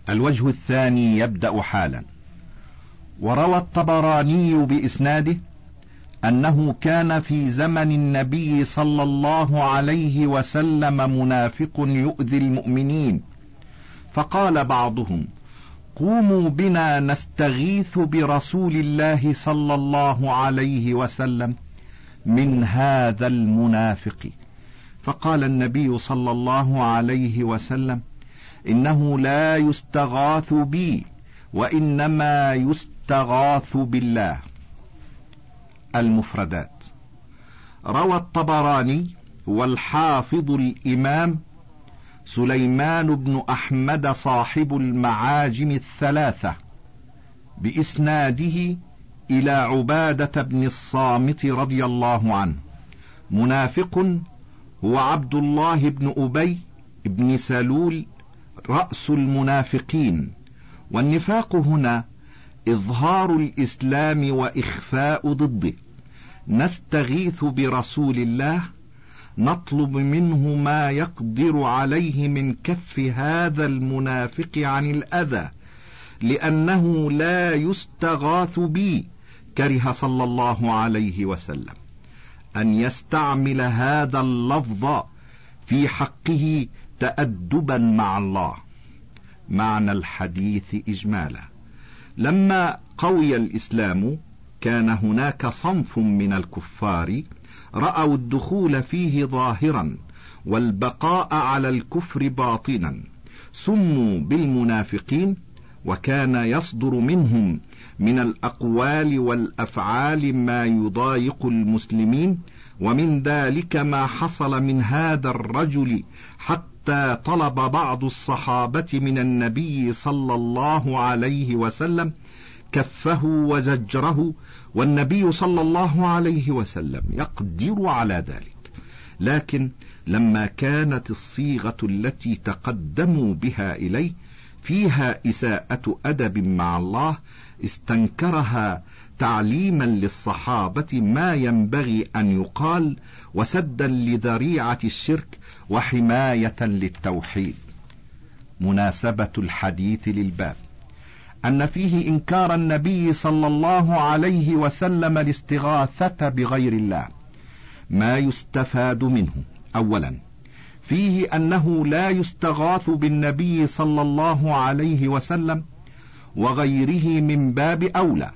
الوجه الثاني يبدأ حالا. وروى الطبراني بإسناده أنه كان في زمن النبي صلى الله عليه وسلم منافق يؤذي المؤمنين، فقال بعضهم: قوموا بنا نستغيث برسول الله صلى الله عليه وسلم من هذا المنافق. فقال النبي صلى الله عليه وسلم: إنه لا يستغاث بي، وإنما يستغاث بالله. المفردات. روى الطبراني والحافظ الإمام سليمان بن أحمد صاحب المعاجم الثلاثة بإسناده إلى عبادة بن الصامت رضي الله عنه: منافق هو عبد الله بن أبي بن سلول رأس المنافقين. والنفاق هنا إظهار الإسلام وإخفاء ضده. نستغيث برسول الله، نطلب منه ما يقدر عليه من كف هذا المنافق عن الأذى، لأنه لا يستغاث بي. كره صلى الله عليه وسلم أن يستعمل هذا اللفظ في حقه تأدبا مع الله. معنى الحديث إجمالا: لما قوي الإسلام كان هناك صنف من الكفار رأوا الدخول فيه ظاهرا والبقاء على الكفر باطنا، سموا بالمنافقين، وكان يصدر منهم من الأقوال والأفعال ما يضايق المسلمين، ومن ذلك ما حصل من هذا الرجل، حتى طلب بعض الصحابة من النبي صلى الله عليه وسلم كفه وزجره، والنبي صلى الله عليه وسلم يقدر على ذلك. لكن لما كانت الصيغة التي تقدموا بها إليه فيها إساءة أدب مع الله، استنكرها تعليما للصحابة ما ينبغي أن يقال، وسدا لذريعة الشرك، وحماية للتوحيد. مناسبة الحديث للباب أن فيه إنكار النبي صلى الله عليه وسلم الاستغاثة بغير الله. ما يستفاد منه: أولا، فيه أنه لا يستغاث بالنبي صلى الله عليه وسلم، وغيره من باب أولى.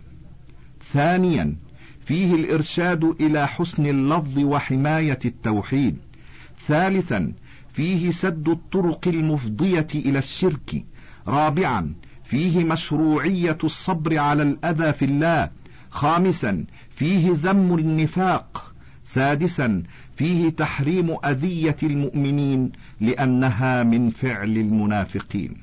ثانيا، فيه الإرشاد إلى حسن اللفظ وحماية التوحيد. ثالثا، فيه سد الطرق المفضية إلى الشرك. رابعا، فيه مشروعية الصبر على الأذى في الله. خامسا، فيه ذم النفاق. سادسا، فيه تحريم أذية المؤمنين لأنها من فعل المنافقين.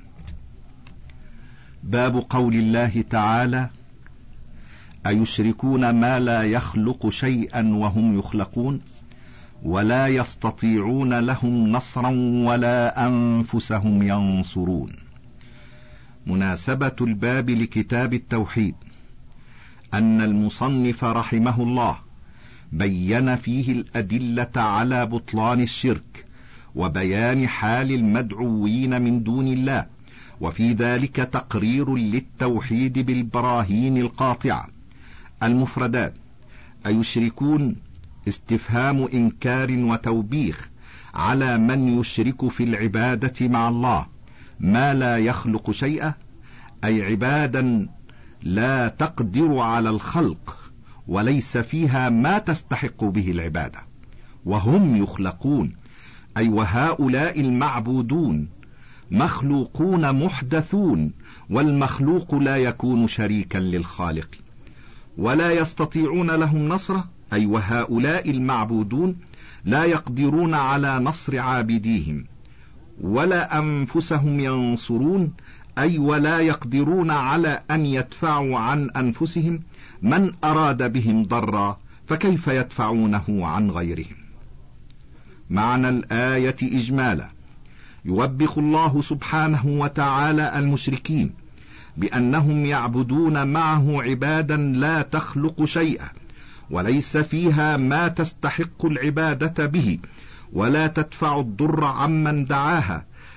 باب قول الله تعالى: أيشركون ما لا يخلق شيئا وهم يخلقون ولا يستطيعون لهم نصرا ولا أنفسهم ينصرون. مناسبة الباب لكتاب التوحيد أن المصنف رحمه الله بين فيه الأدلة على بطلان الشرك وبيان حال المدعوين من دون الله، وفي ذلك تقرير للتوحيد بالبراهين القاطعة. المفردات: أيشركون استفهام إنكار وتوبيخ على من يشرك في العبادة مع الله ما لا يخلق شيئا، أي عبادا لا تقدر على الخلق وليس فيها ما تستحق به العبادة. وهم يخلقون، أي وهؤلاء المعبودون مخلوقون محدثون، والمخلوق لا يكون شريكا للخالق. ولا يستطيعون لهم نصرة، أي وهؤلاء المعبودون لا يقدرون على نصر عابديهم. ولا أنفسهم ينصرون، أي ولا يقدرون على أن يدفعوا عن أنفسهم من أراد بهم ضرا، فكيف يدفعونه عن غيرهم. معنى الآية إجمالا: يوبخ الله سبحانه وتعالى المشركين بأنهم يعبدون معه عبادا لا تخلق شيئا وليس فيها ما تستحق العبادة به، ولا تدفع الضر عمن دعاها،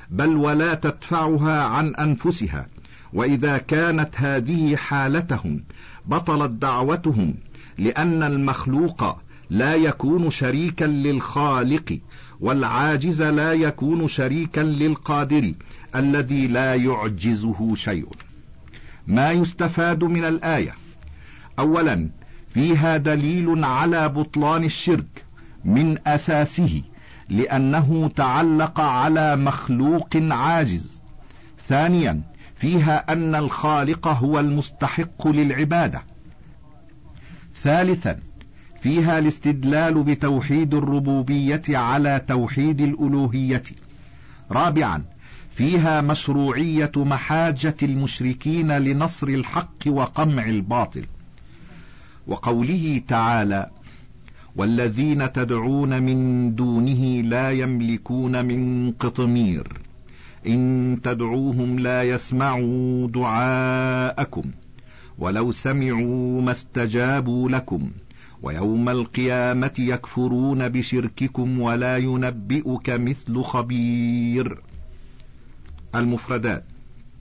بل ولا تدفعها عن أنفسها. وإذا كانت هذه حالتهم بطلت دعوتهم، لأن المخلوق لا يكون شريكا للخالق، والعاجز لا يكون شريكا للقادر الذي لا يعجزه شيء. ما يستفاد من الآية: أولا، فيها دليل على بطلان الشرك من أساسه، لأنه تعلق على مخلوق عاجز. ثانيا، فيها أن الخالق هو المستحق للعبادة. ثالثا، فيها الاستدلال بتوحيد الربوبية على توحيد الألوهية. رابعا، فيها مشروعية محاجة المشركين لنصر الحق وقمع الباطل. وقوله تعالى: والذين تدعون من دونه لا يملكون من قطمير إن تدعوهم لا يسمعوا دعاءكم ولو سمعوا ما استجابوا لكم ويوم القيامة يكفرون بشرككم ولا ينبئك مثل خبير. المفردات: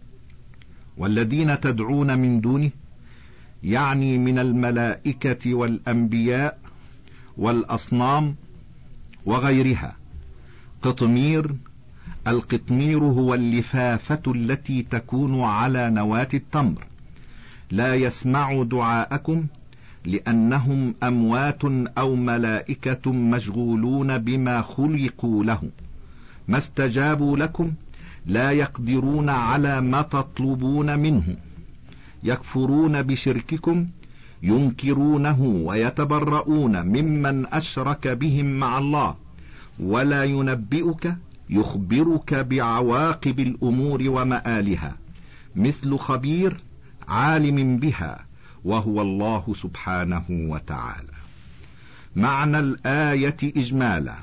والذين تدعون من دونه يعني من الملائكة والأنبياء والأصنام وغيرها. قطمير: القطمير هو اللفافة التي تكون على نواة التمر. لا يسمع دعاءكم لأنهم أموات أو ملائكة مشغولون بما خلقوا له. ما استجابوا لكم لا يقدرون على ما تطلبون منه. يكفرون بشرككم ينكرونه ويتبرؤون ممن أشرك بهم مع الله. ولا ينبئك يخبرك بعواقب الأمور ومآلها، مثل خبير عالم بها، وهو الله سبحانه وتعالى. معنى الآية إجمالا: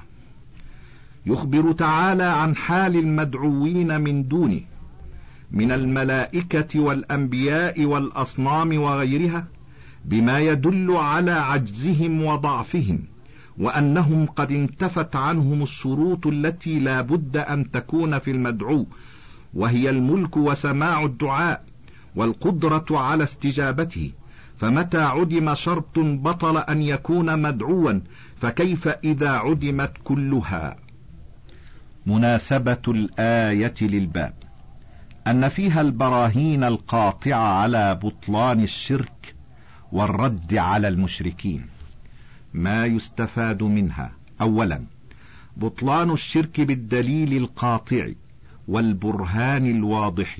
يخبر تعالى عن حال المدعوين من دونه من الملائكة والأنبياء والأصنام وغيرها بما يدل على عجزهم وضعفهم، وأنهم قد انتفت عنهم الشروط التي لا بد أن تكون في المدعو، وهي الملك وسماع الدعاء والقدرة على استجابته. فمتى عدم شرط بطل أن يكون مدعوا، فكيف إذا عدمت كلها؟ مناسبة الآية للباب: أن فيها البراهين القاطعة على بطلان الشرك والرد على المشركين. ما يستفاد منها: أولا، بطلان الشرك بالدليل القاطع والبرهان الواضح.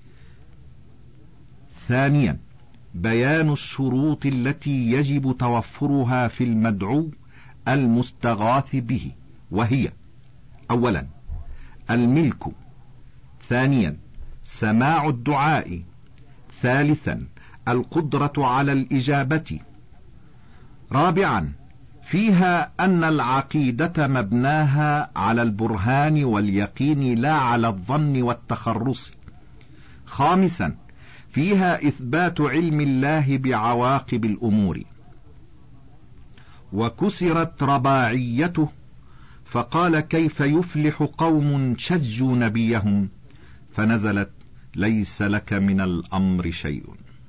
ثانيا، بيان الشروط التي يجب توفرها في المدعو المستغاث به، وهي: أولا، الملك. ثانيا، سماع الدعاء. ثالثا، القدرة على الإجابة. رابعا، فيها أن العقيدة مبناها على البرهان واليقين لا على الظن والتخرص. خامسا، فيها إثبات علم الله بعواقب الأمور. وكسرت رباعيته فقال: كيف يفلح قوم شجوا نبيهم، فنزلت: ليس لك من الأمر شيء.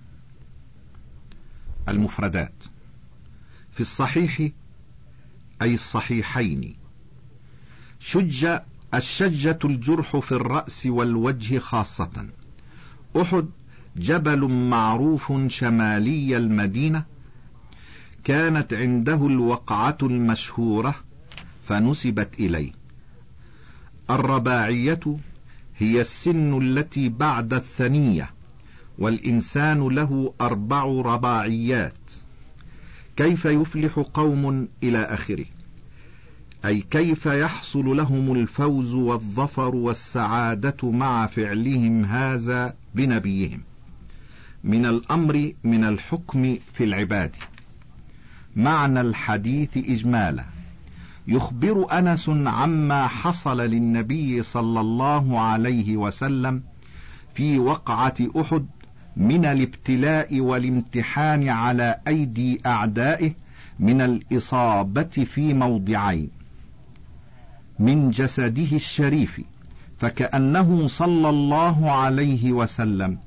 المفردات: في الصحيح أي الصحيحين. شج: الشجة الجرح في الرأس والوجه خاصة. أحد جبل معروف شمالي المدينة، كانت عنده الوقعة المشهورة فنسبت إليه. الرباعية هي السن التي بعد الثنية، والإنسان له 4 رباعيات. كيف يفلح قوم إلى آخره، أي كيف يحصل لهم الفوز والظفر والسعادة مع فعلهم هذا بنبيهم. من الأمر من الحكم في العباد. معنى الحديث إجمالا: يخبر أنس عما حصل للنبي صلى الله عليه وسلم في وقعة أحد من الابتلاء والامتحان على أيدي أعدائه من الإصابة في موضعين من جسده الشريف، فكأنه صلى الله عليه وسلم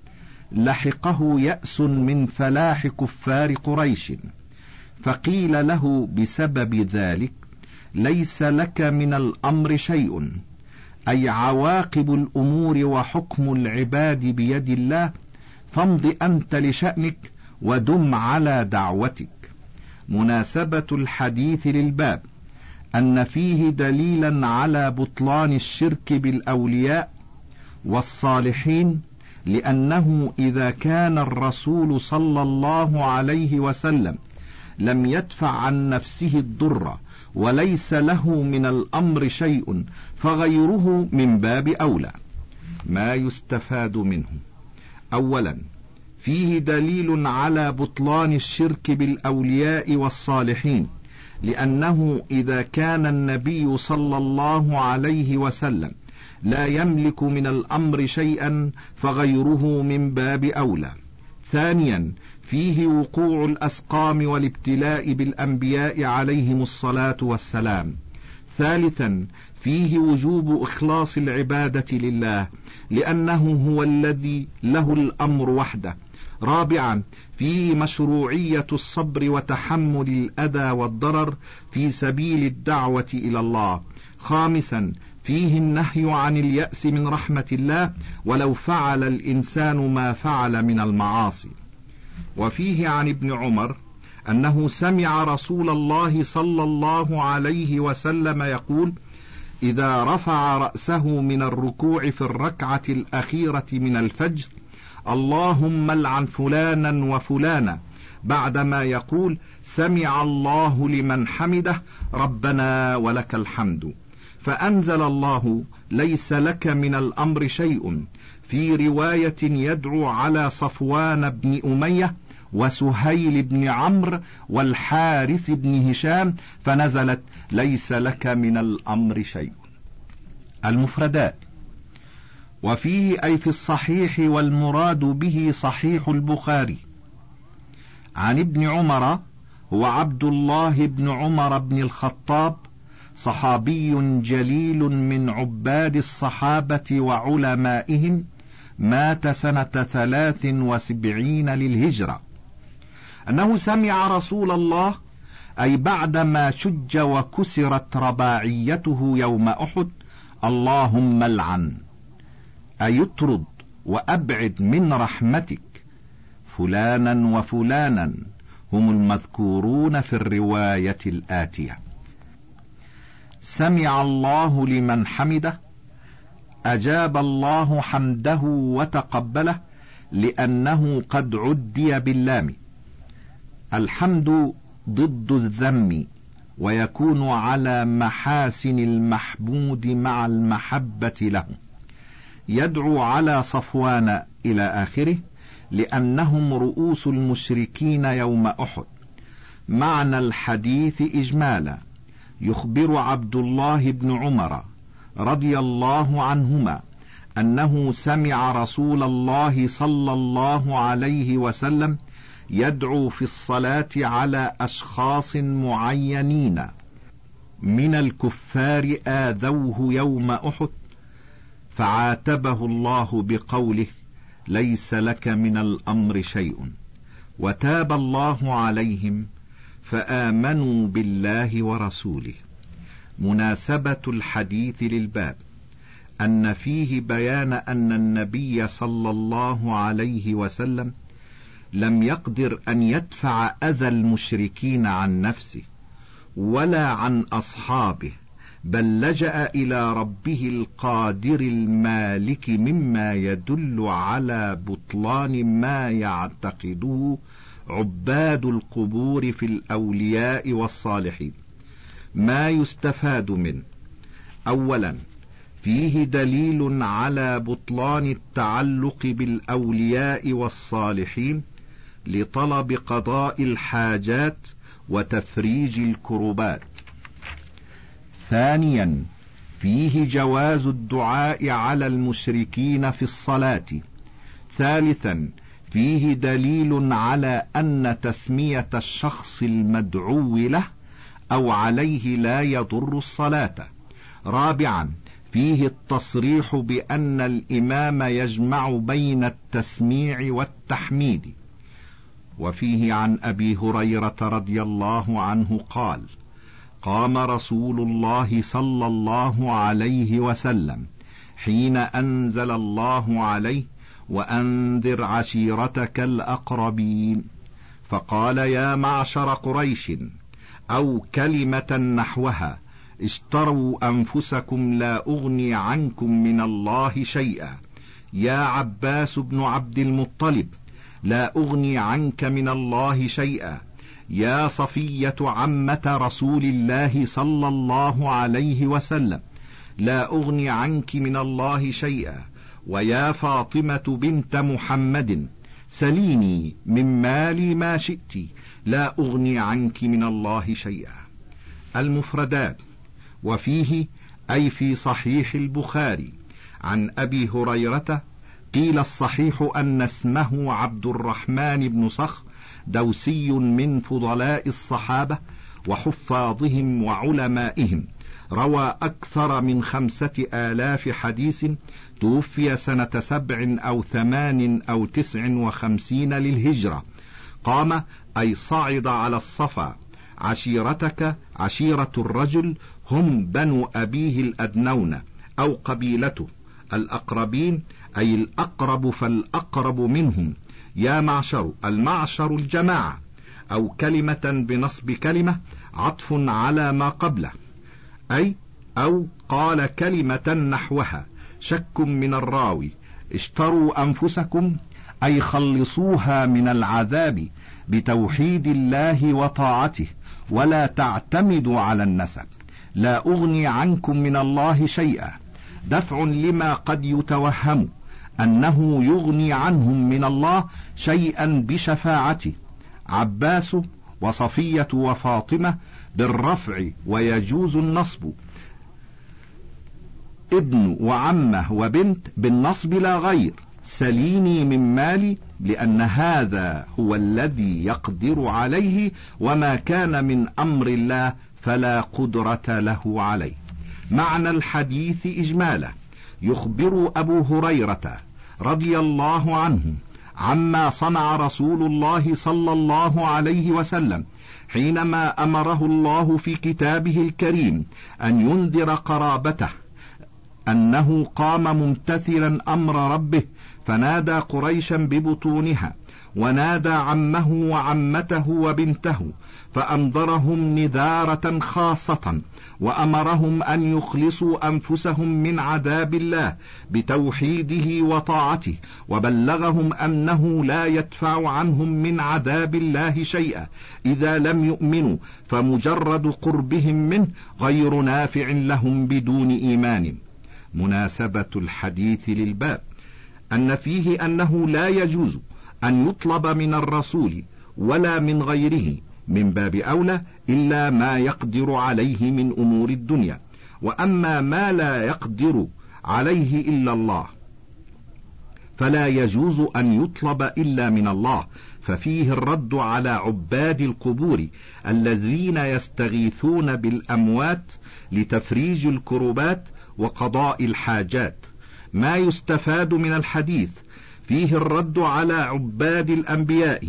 لحقه يأس من فلاح كفار قريش، فقيل له بسبب ذلك: ليس لك من الأمر شيء، أي عواقب الأمور وحكم العباد بيد الله، فامض أنت لشأنك ودم على دعوتك. مناسبة الحديث للباب أن فيه دليلا على بطلان الشرك بالأولياء والصالحين، لأنه إذا كان الرسول صلى الله عليه وسلم لم يدفع عن نفسه الضر وليس له من الأمر شيء، فغيره من باب أولى. ما يستفاد منه: أولا، فيه دليل على بطلان الشرك بالأولياء والصالحين، لأنه إذا كان النبي صلى الله عليه وسلم لا يملك من الأمر شيئا فغيره من باب أولى. ثانيا، فيه وقوع الأسقام والابتلاء بالأنبياء عليهم الصلاة والسلام. ثالثا، فيه وجوب إخلاص العبادة لله، لأنه هو الذي له الأمر وحده. رابعا، فيه مشروعية الصبر وتحمل الأذى والضرر في سبيل الدعوة إلى الله. خامسا، فيه النهي عن اليأس من رحمة الله ولو فعل الإنسان ما فعل من المعاصي. وفيه عن ابن عمر أنه سمع رسول الله صلى الله عليه وسلم يقول: إذا رفع رأسه من الركوع في الركعة الأخيرة من الفجر: اللهم لعن فلانا وفلانا، بعدما يقول: سمع الله لمن حمده ربنا ولك الحمد. فأنزل الله: ليس لك من الأمر شيء، في رواية يدعو على صفوان بن أمية وسهيل بن عمرو والحارث بن هشام، فنزلت: ليس لك من الأمر شيء. المفردات: وفيه أي في الصحيح، والمراد به صحيح البخاري. عن ابن عمر، هو عبد الله بن عمر بن الخطاب، صحابي جليل من عباد الصحابة وعلمائهم، مات سنة 73 للهجرة، أنه سمع رسول الله، أي بعدما شج وكسرت رباعيته يوم أحد: اللهم لعن، أي اطرد وأبعد من رحمتك فلانا وفلانا، هم المذكورون في الرواية الآتية. سمع الله لمن حمده، أجاب الله حمده وتقبله، لأنه قد عدي باللام. الحمد ضد الذم، ويكون على محاسن المحمود مع المحبة له. يدعو على صفوان إلى آخره، لأنهم رؤوس المشركين يوم أحد. معنى الحديث إجمالا: يخبر عبد الله بن عمر رضي الله عنهما أنه سمع رسول الله صلى الله عليه وسلم يدعو في الصلاة على أشخاص معينين من الكفار آذوه يوم أحد، فعاتبه الله بقوله: ليس لك من الأمر شيء، وتاب الله عليهم فآمنوا بالله ورسوله. مناسبة الحديث للباب أن فيه بيان أن النبي صلى الله عليه وسلم لم يقدر أن يدفع أذى المشركين عن نفسه ولا عن أصحابه، بل لجأ إلى ربه القادر المالك، مما يدل على بطلان ما يعتقده عباد القبور في الأولياء والصالحين. ما يستفاد منه: أولا، فيه دليل على بطلان التعلق بالأولياء والصالحين لطلب قضاء الحاجات وتفريج الكربات. ثانيا، فيه جواز الدعاء على المشركين في الصلاة. ثالثا، فيه دليل على أن تسمية الشخص المدعو له أو عليه لا يضر الصلاة. رابعا، فيه التصريح بأن الإمام يجمع بين التسميع والتحميد. وفيه عن أبي هريرة رضي الله عنه قال: قام رسول الله صلى الله عليه وسلم حين أنزل الله عليه: وأنذر عشيرتك الأقربين، فقال: يا معشر قريش، أو كلمة نحوها: اشتروا أنفسكم لا أغني عنكم من الله شيئا. يا عباس بن عبد المطلب، لا أغني عنك من الله شيئا. يا صفية عمة رسول الله صلى الله عليه وسلم، لا أغني عنك من الله شيئا. ويا فاطمة بنت محمد، سليني من مالي ما شئت، لا أغني عنك من الله شيئا. المفردات. وفيه أي في صحيح البخاري عن أبي هريرة قيل الصحيح أن اسمه عبد الرحمن بن صخر، دوسي من فضلاء الصحابة وحفاظهم وعلمائهم، روى أكثر من 5000 حديث، توفي سنة 7 أو 8 أو 59 للهجرة. قام أي صعد على الصفا. عشيرتك، عشيرة الرجل هم بنو أبيه الأدنون أو قبيلته. الأقربين أي الأقرب فالأقرب منهم. يا معشر، المعشر الجماعة. أو كلمة بنصب كلمة، عطف على ما قبله، أو قال كلمة نحوها، شك من الراوي. اشتروا أنفسكم أي خلصوها من العذاب بتوحيد الله وطاعته، ولا تعتمدوا على النسب. لا أغني عنكم من الله شيئا، دفع لما قد يتوهم أنه يغني عنهم من الله شيئا بشفاعته. عباس وصفية وفاطمة بالرفع ويجوز النصب، ابن وعمه وبنت بالنصب لا غير. سليني من مالي، لأن هذا هو الذي يقدر عليه، وما كان من أمر الله فلا قدرة له عليه. معنى الحديث إجمالا: يخبر أبو هريرة رضي الله عنه عما صنع رسول الله صلى الله عليه وسلم حينما أمره الله في كتابه الكريم أن ينذر قرابته، أنه قام ممتثلا أمر ربه فنادى قريشا ببطونها، ونادى عمه وعمته وبنته، فأنذرهم نذارة خاصة، وأمرهم أن يخلصوا أنفسهم من عذاب الله بتوحيده وطاعته، وبلغهم أنه لا يدفع عنهم من عذاب الله شيئا إذا لم يؤمنوا، فمجرد قربهم منه غير نافع لهم بدون إيمان. مناسبة الحديث للباب أن فيه أنه لا يجوز أن يطلب من الرسول ولا من غيره من باب أولى إلا ما يقدر عليه من أمور الدنيا، وأما ما لا يقدر عليه إلا الله فلا يجوز أن يطلب إلا من الله. ففيه الرد على عباد القبور الذين يستغيثون بالأموات لتفريج الكربات وقضاء الحاجات. ما يستفاد من الحديث: فيه الرد على عباد الأنبياء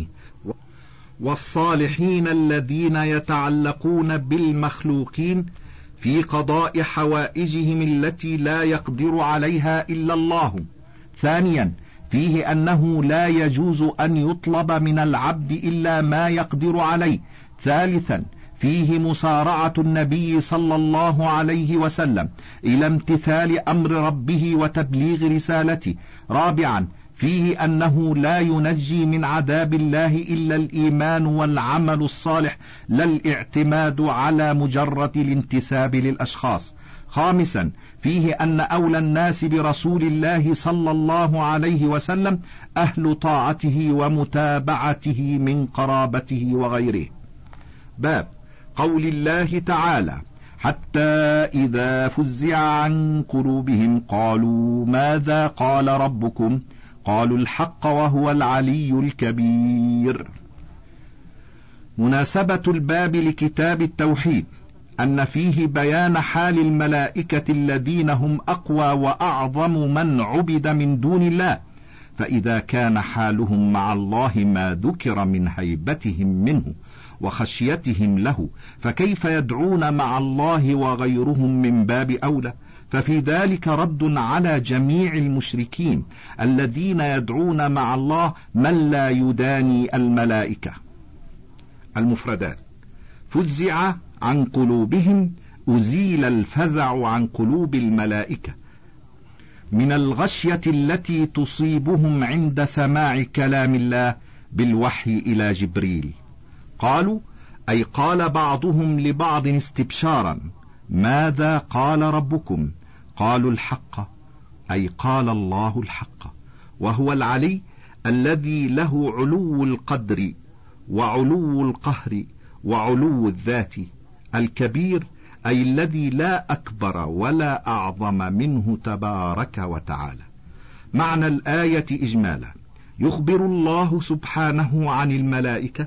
والصالحين الذين يتعلقون بالمخلوقين في قضاء حوائجهم التي لا يقدر عليها إلا الله. ثانيا، فيه أنه لا يجوز أن يطلب من العبد إلا ما يقدر عليه. ثالثا، فيه مسارعة النبي صلى الله عليه وسلم إلى امتثال أمر ربه وتبليغ رسالته. رابعا، فيه أنه لا ينجي من عذاب الله إلا الإيمان والعمل الصالح، لا الاعتماد على مجرد الانتساب للأشخاص. خامسا، فيه أن أولى الناس برسول الله صلى الله عليه وسلم أهل طاعته ومتابعته من قرابته وغيره. باب قول الله تعالى: حتى إذا فزع عن قلوبهم قالوا ماذا قال ربكم؟ قالوا الحق وهو العلي الكبير. مناسبة الباب لكتاب التوحيد أن فيه بيان حال الملائكة الذين هم أقوى وأعظم من عبد من دون الله، فإذا كان حالهم مع الله ما ذكر من هيبتهم منه وخشيتهم له، فكيف يدعون مع الله وغيرهم من باب أولى؟ ففي ذلك رد على جميع المشركين الذين يدعون مع الله من لا يداني الملائكة. المفردات: فزع عن قلوبهم، أزيل الفزع عن قلوب الملائكة من الغشية التي تصيبهم عند سماع كلام الله بالوحي إلى جبريل. قالوا أي قال بعضهم لبعض استبشارا: ماذا قال ربكم؟ قالوا الحق، أي قال الله الحق، وهو العلي الذي له علو القدر وعلو القهر وعلو الذات، الكبير أي الذي لا أكبر ولا أعظم منه تبارك وتعالى. معنى الآية إجمالا: يخبر الله سبحانه عن الملائكة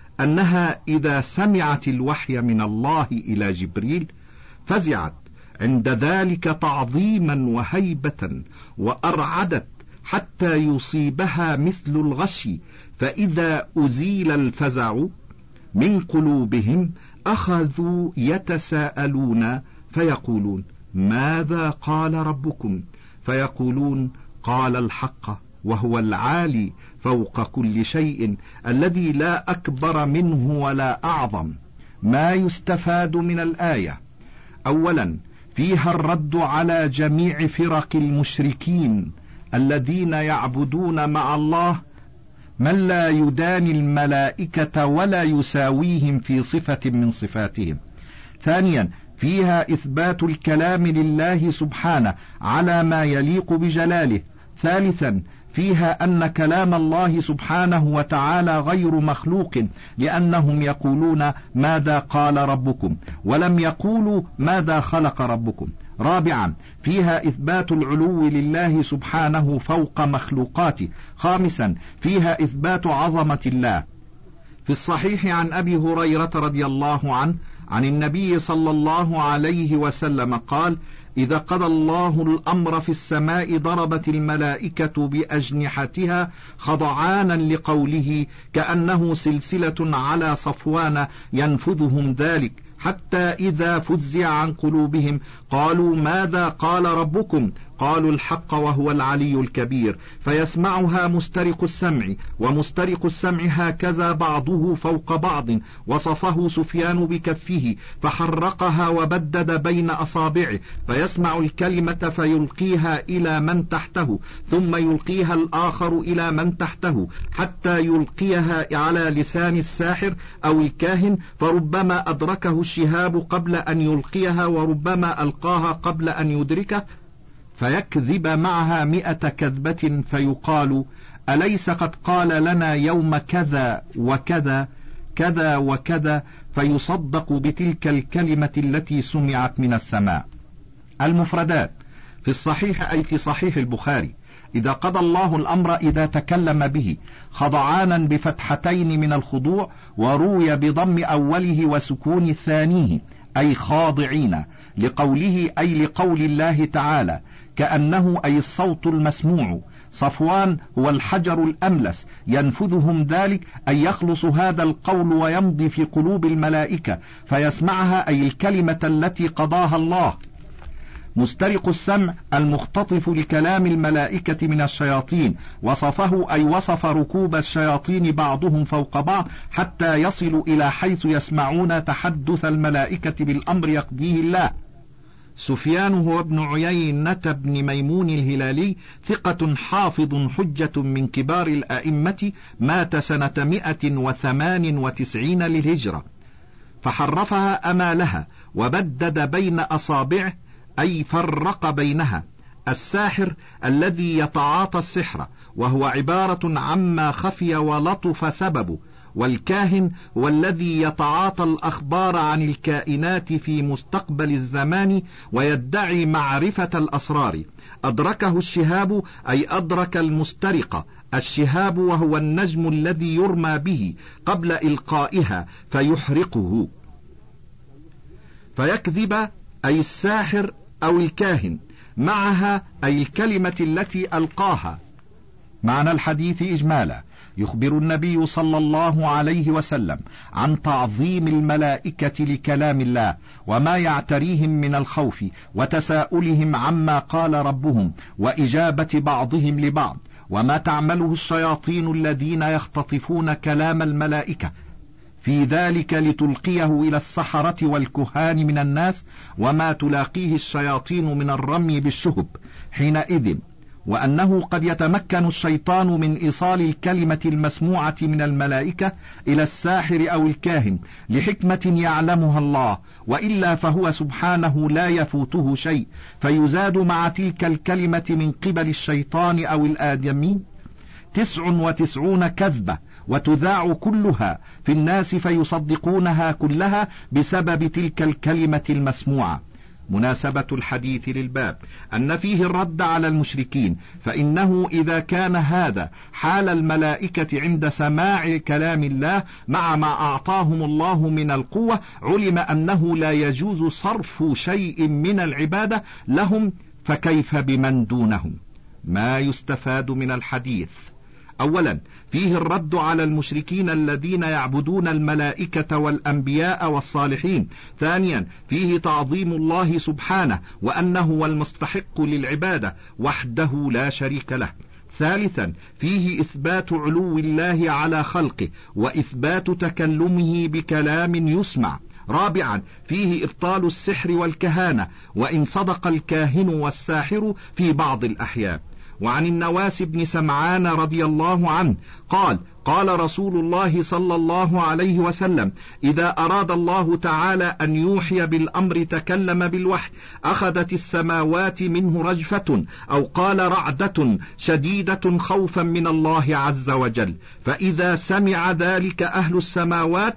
أنها إذا سمعت الوحي من الله إلى جبريل فزعت عند ذلك تعظيما وهيبة، وأرعدت حتى يصيبها مثل الغشي، فإذا أزيل الفزع من قلوبهم أخذوا يتساءلون فيقولون: ماذا قال ربكم؟ فيقولون: قال الحق، وهو العالي فوق كل شيء الذي لا أكبر منه ولا أعظم. ما يستفاد من الآية: أولا، فيها الرد على جميع فرق المشركين الذين يعبدون مع الله من لا يداني الملائكة ولا يساويهم في صفة من صفاتهم. ثانيا، فيها إثبات الكلام لله سبحانه على ما يليق بجلاله. ثالثا، فيها أن كلام الله سبحانه وتعالى غير مخلوق، لأنهم يقولون ماذا قال ربكم ولم يقولوا ماذا خلق ربكم. رابعا، فيها إثبات العلو لله سبحانه فوق مخلوقاته. خامسا، فيها إثبات عظمة الله. في الصحيح عن أبي هريرة رضي الله عنه عن النبي صلى الله عليه وسلم قال: إذا قضى الله الأمر في السماء ضربت الملائكة بأجنحتها خضعانا لقوله، كأنه سلسلة على صفوان ينفذهم ذلك، حتى إذا فزع عن قلوبهم قالوا: ماذا قال ربكم؟ قالوا الحق، وهو العلي الكبير، فيسمعها مسترق السمع، ومسترق السمع هكذا بعضه فوق بعض، وصفه سفيان بكفه فحرقها وبدد بين أصابعه، فيسمع الكلمة فيلقيها إلى من تحته، ثم يلقيها الآخر إلى من تحته، حتى يلقيها على لسان الساحر أو الكاهن، فربما أدركه الشهاب قبل أن يلقيها، وربما ألقاها قبل أن يدركه، فيكذب معها 100 كذبة، فيقال: أليس قد قال لنا يوم كذا وكذا كذا وكذا، فيصدق بتلك الكلمة التي سمعت من السماء. المفردات: في الصحيح أي في صحيح البخاري: إذا قضى الله الأمر إذا تكلم به، خضعانا بفتحتين من الخضوع، وروي بضم أوله وسكون ثانيه أي خاضعين، لقوله أي لقول الله تعالى، كأنه أي الصوت المسموع. صفوان هو الحجر الأملس، ينفذهم ذلك أي يخلص هذا القول ويمضي في قلوب الملائكة فيسمعها أي الكلمة التي قضاها الله. مسترق السمع المختطف لكلام الملائكة من الشياطين، وصفه أي وصف ركوب الشياطين بعضهم فوق بعض حتى يصلوا إلى حيث يسمعون تحدث الملائكة بالأمر يقضيه الله. سفيان هو ابن عيينة بن ميمون الهلالي، ثقة حافظ حجة من كبار الأئمة، مات سنة 198 للهجرة، فحرفها أمالها وبدد بين أصابعه أي فرق بينها. الساحر الذي يتعاطى السحر، وهو عبارة عما خفي ولطف سببه. والكاهن هو الذي يتعاطى الأخبار عن الكائنات في مستقبل الزمان ويدعي معرفة الأسرار. أدركه الشهاب أي أدرك المسترق. الشهاب وهو النجم الذي يرمى به قبل إلقائها فيحرقه. فيكذب أي الساحر أو الكاهن معها أي الكلمة التي ألقاها. معنى الحديث إجمالا: يخبر النبي صلى الله عليه وسلم عن تعظيم الملائكة لكلام الله وما يعتريهم من الخوف وتساؤلهم عما قال ربهم وإجابة بعضهم لبعض، وما تعمله الشياطين الذين يختطفون كلام الملائكة في ذلك لتلقيه إلى السحرة والكهان من الناس، وما تلاقيه الشياطين من الرمي بالشهب حينئذ، وأنه قد يتمكن الشيطان من إيصال الكلمة المسموعة من الملائكة إلى الساحر أو الكاهن لحكمة يعلمها الله، وإلا فهو سبحانه لا يفوته شيء، فيزاد مع تلك الكلمة من قبل الشيطان أو الآدمين 99 كذبة، وتذاع كلها في الناس فيصدقونها كلها بسبب تلك الكلمة المسموعة. مناسبة الحديث للباب أن فيه الرد على المشركين، فإنه إذا كان هذا حال الملائكة عند سماع كلام الله مع ما أعطاهم الله من القوة، علم أنه لا يجوز صرف شيء من العبادة لهم، فكيف بمن دونهم؟ ما يستفاد من الحديث: أولا، فيه الرد على المشركين الذين يعبدون الملائكة والأنبياء والصالحين. ثانيا، فيه تعظيم الله سبحانه وأنه هو المستحق للعبادة وحده لا شريك له. ثالثا، فيه إثبات علو الله على خلقه وإثبات تكلمه بكلام يسمع. رابعا، فيه إبطال السحر والكهانة وإن صدق الكاهن والساحر في بعض الأحيان. وعن النواس بن سمعان رضي الله عنه قال: قال رسول الله صلى الله عليه وسلم: إذا أراد الله تعالى أن يوحي بالأمر تكلم بالوحي، أخذت السماوات منه رجفة، أو قال رعدة شديدة خوفا من الله عز وجل، فإذا سمع ذلك أهل السماوات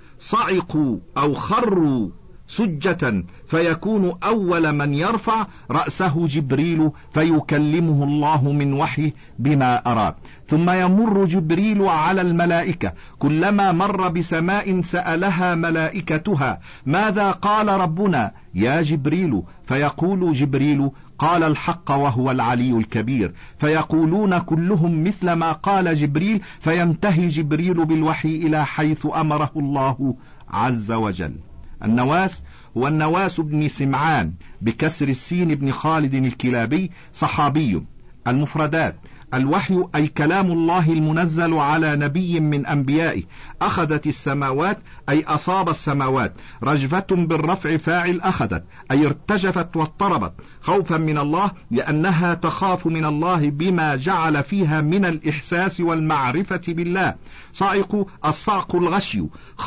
صعقوا أو خروا سجة، فيكون أول من يرفع رأسه جبريل فيكلمه الله من وحي بما أراد، ثم يمر جبريل على الملائكة، كلما مر بسماء سألها ملائكتها: ماذا قال ربنا يا جبريل؟ فيقول جبريل: قال الحق وهو العلي الكبير، فيقولون كلهم مثل ما قال جبريل، فينتهي جبريل بالوحي إلى حيث أمره الله عز وجل. النواس هو النواس بن سمعان بكسر السين بن خالد الكلابي، صحابي. المفردات: الوحي أي كلام الله المنزل على نبي من أنبيائه. أخذت السماوات أي أصاب السماوات. رجفة بالرفع فاعل أخذت أي ارتجفت واضطربت خوفا من الله، لأنها تخاف من الله بما جعل فيها من الإحساس والمعرفة بالله. صعق الصعق الغشي.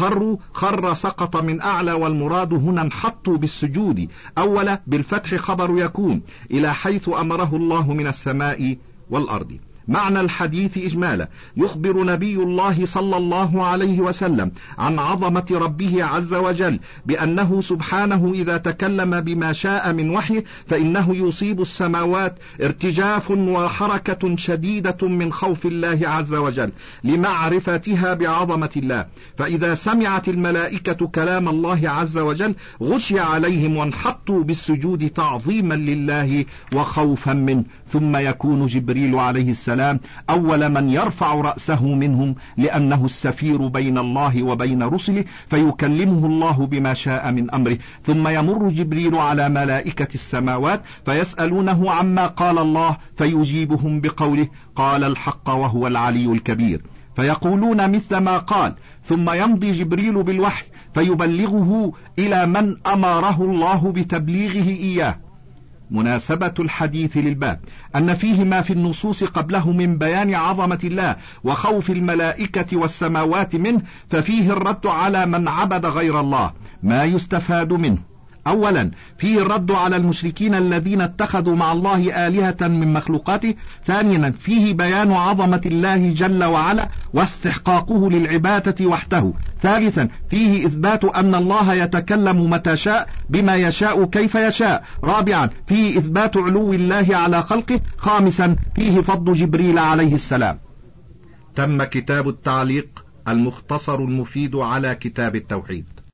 خر سقط من أعلى، والمراد هنا انحطوا بالسجود. أول بالفتح خبر يكون إلى حيث أمره الله من السماء والأرض. معنى الحديث إجمالا: يخبر نبي الله صلى الله عليه وسلم عن عظمة ربه عز وجل، بأنه سبحانه إذا تكلم بما شاء من وحيه فإنه يصيب السماوات ارتجاف وحركة شديدة من خوف الله عز وجل لمعرفتها بعظمة الله، فإذا سمعت الملائكة كلام الله عز وجل غشي عليهم وانحطوا بالسجود تعظيما لله وخوفا منه، ثم يكون جبريل عليه السلام أول من يرفع رأسه منهم، لأنه السفير بين الله وبين رسله، فيكلمه الله بما شاء من أمره. ثم يمر جبريل على ملائكة السماوات فيسألونه عما قال الله، فيجيبهم بقوله: قال الحق وهو العلي الكبير، فيقولون مثل ما قال. ثم يمضي جبريل بالوحي فيبلغه إلى من أمره الله بتبليغه إياه. مناسبة الحديث للباب أن فيه ما في النصوص قبله من بيان عظمة الله وخوف الملائكة والسماوات منه، ففيه الرد على من عبد غير الله. ما يستفاد منه: أولا، فيه الرد على المشركين الذين اتخذوا مع الله آلهة من مخلوقاته. ثانيا، فيه بيان عظمة الله جل وعلا واستحقاقه للعبادة وحده. ثالثا، فيه إثبات أن الله يتكلم متى شاء بما يشاء كيف يشاء. رابعا، فيه إثبات علو الله على خلقه. خامسا، فيه فضل جبريل عليه السلام. تم كتاب التعليق المختصر المفيد على كتاب التوحيد.